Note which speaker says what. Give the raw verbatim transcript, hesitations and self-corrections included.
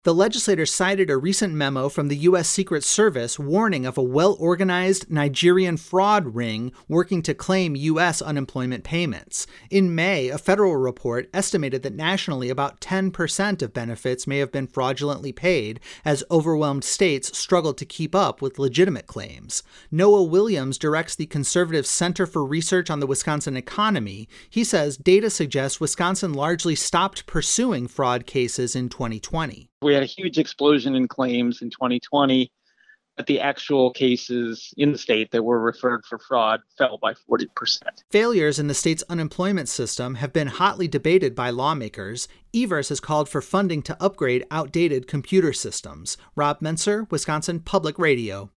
Speaker 1: The legislators cited a recent memo from the U S Secret Service warning of a well-organized Nigerian fraud ring working to claim U S unemployment payments. In May, a federal report estimated that nationally about ten percent of benefits may have been fraudulently paid as overwhelmed states struggled to keep up with legitimate claims. Noah Williams directs the conservative Center for Research on the Wisconsin Economy. He says data suggests Wisconsin largely stopped pursuing fraud cases in twenty twenty.
Speaker 2: We had a huge explosion in claims in twenty twenty, but the actual cases in the state that were referred for fraud fell by forty percent.
Speaker 1: Failures in the state's unemployment system have been hotly debated by lawmakers. Evers has called for funding to upgrade outdated computer systems. Rob Menser, Wisconsin Public Radio.